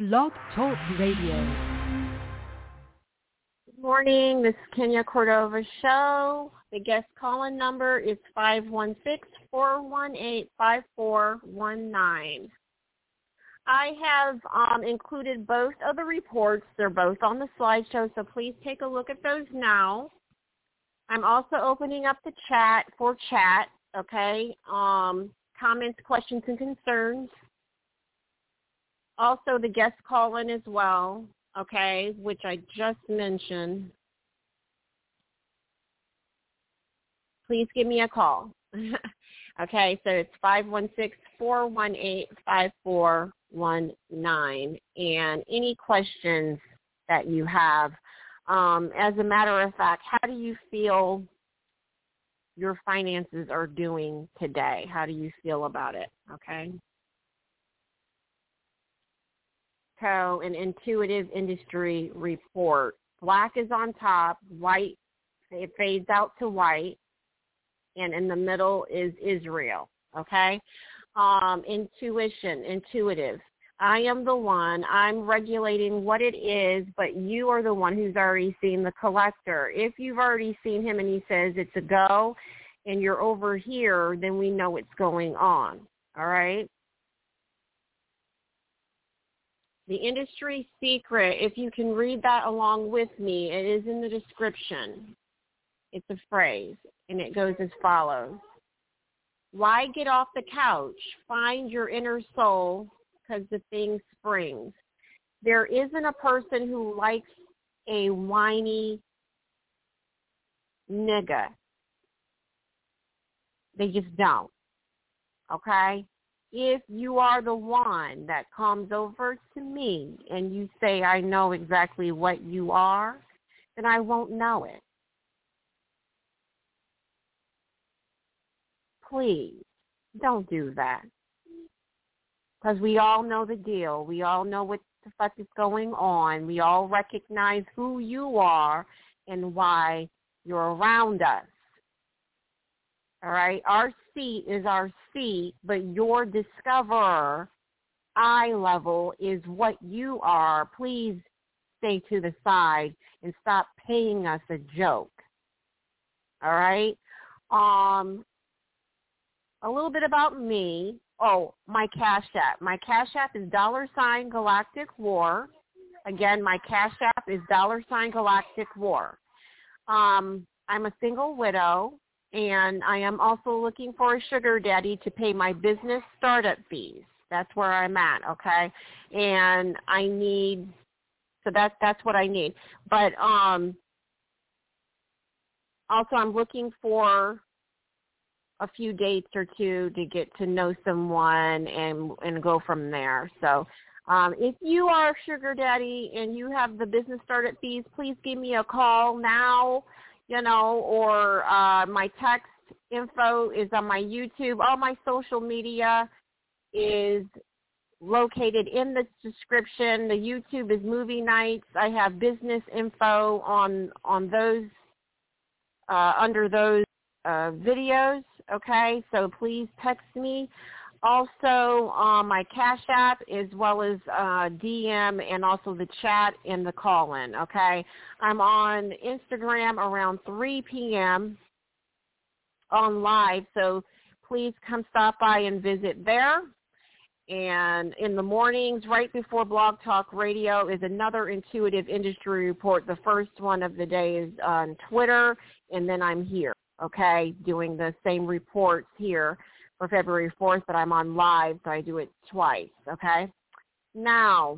Blog Talk Radio. Good morning. This is Kenya Cordova Show. The guest call-in number is 516-418-5419. I have included both of the reports. They're both on the slideshow, so please take a look at those now. I'm also opening up the chat for chat, okay? Comments, questions, and concerns. Also, the guest call-in as well, okay, which I just mentioned. Please give me a call. Okay, so it's 516-418-5419. And any questions that you have, as a matter of fact, how do you feel your finances are doing today? How do you feel about it, okay? So an intuitive industry report. Black is on top, white, it fades out to white, and in the middle is Israel, okay? Intuition, intuitive. I am the one. I'm regulating what it is, but you are the one who's already seen the collector. If you've already seen him and he says it's a go and you're over here, then we know what's going on, all right? The industry secret, if you can read that along with me, it is in the description. It's a phrase, and it goes as follows. Why get off the couch? Find your inner soul, because the thing springs. There isn't a person who likes a whiny nigga. They just don't, okay? If you are the one that comes over to me and you say, I know exactly what you are, then I won't know it. Please, don't do that. Because we all know the deal. We all know what the fuck is going on. We all recognize who you are and why you're around us. All right? Our seat is our seat, but your discoverer eye level is what you are. Please stay to the side and stop paying us a joke. All right? A little bit about me. Oh, my Cash App. My Cash App is $Galactic War. Again, my Cash App is $Galactic War. I'm a single widow, and I am also looking for a sugar daddy to pay my business startup fees. That's where I'm at, okay? And I need, so that's what I need. But also I'm looking for a few dates or two to get to know someone and go from there. So if you are a sugar daddy and you have the business startup fees, please give me a call now, or my text info is on my YouTube. All my social media is located in the description. The YouTube is Movie Nights. I have business info on those, under those videos, okay? So please text me. Also, my Cash App, as well as DM, and also the chat and the call-in, okay? I'm on Instagram around 3 p.m. on live, so please come stop by and visit there. And in the mornings, right before Blog Talk Radio, is another intuitive industry report. The first one of the day is on Twitter, and then I'm here, okay, doing the same reports here for February 4th, but I'm on live, so I do it twice, okay? Now,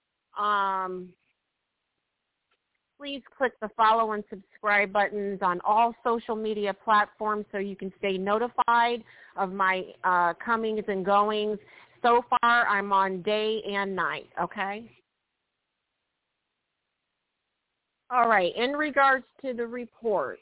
please click the follow and subscribe buttons on all social media platforms so you can stay notified of my comings and goings. So far, I'm on day and night, okay? All right, in regards to the report,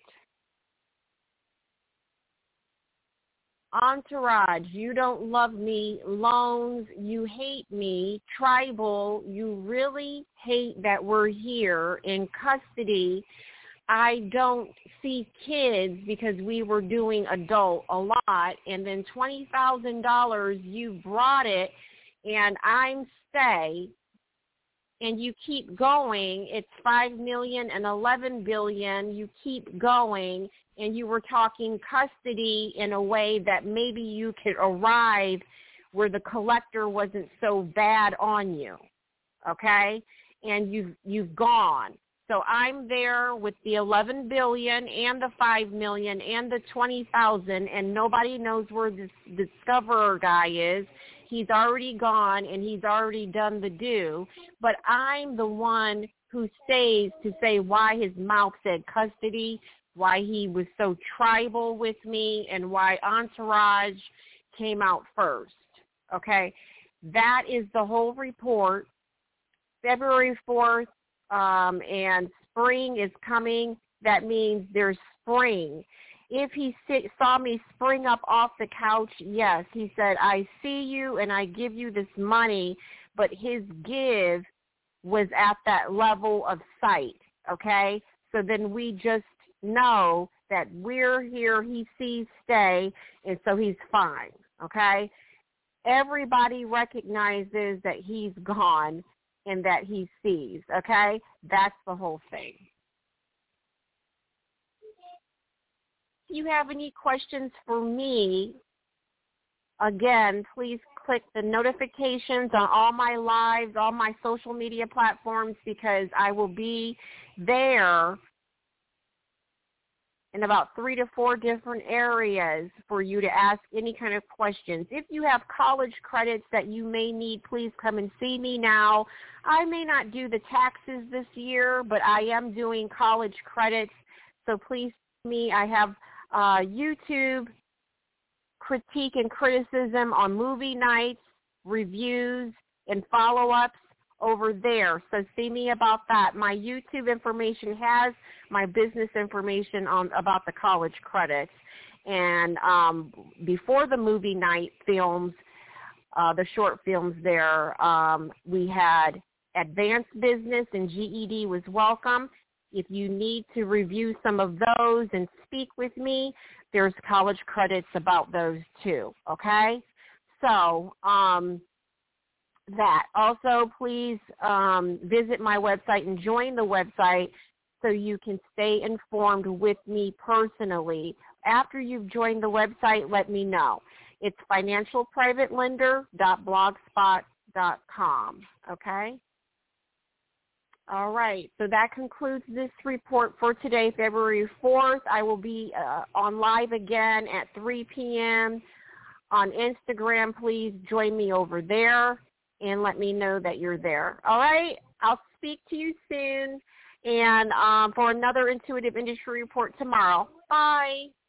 entourage, you don't love me. Loans, you hate me. Tribal, you really hate that we're here. In custody, I don't see kids because we were doing adult a lot. And then $20,000, you brought it, and I'm stay. and you keep going. It's 5 million and 11 billion. You keep going, and you were talking custody in a way that maybe you could arrive where the collector wasn't so bad on you, okay? And you've gone. So I'm there with the 11 billion and the 5 million and the 20,000, and nobody knows where this discoverer guy is. He's already gone, and he's already done the do. But I'm the one who stays to say why his mouth said custody, why he was so tribal with me, and why Entourage came out first. Okay? That is the whole report. February 4th, and spring is coming. That means there's spring. If he saw me spring up off the couch, yes, he said, I see you and I give you this money, but his give was at that level of sight, okay? So then we just know that we're here, he sees stay, and so he's fine, okay? Everybody recognizes that he's gone and that he sees, okay? That's the whole thing. If you have any questions for me, again, please click the notifications on all my lives, all my social media platforms, because I will be there in about 3 to 4 different areas for you to ask any kind of questions. If you have college credits that you may need, please come and see me now. I may not do the taxes this year, but I am doing college credits, so please see me. I have YouTube critique and criticism on movie nights, reviews, and follow-ups over there. So see me about that. My YouTube information has my business information about the college credits. And before the movie night films, the short films there, we had advanced business and GED was welcome. If you need to review some of those and speak with me, there's college credits about those too, okay? So that. Also, please visit my website and join the website so you can stay informed with me personally. After you've joined the website, let me know. It's financialprivatelender.blogspot.com, okay? All right, so that concludes this report for today, February 4th. I will be on live again at 3 p.m. on Instagram. Please join me over there and let me know that you're there. All right, I'll speak to you soon and for another Intuitive Industry Report tomorrow. Bye.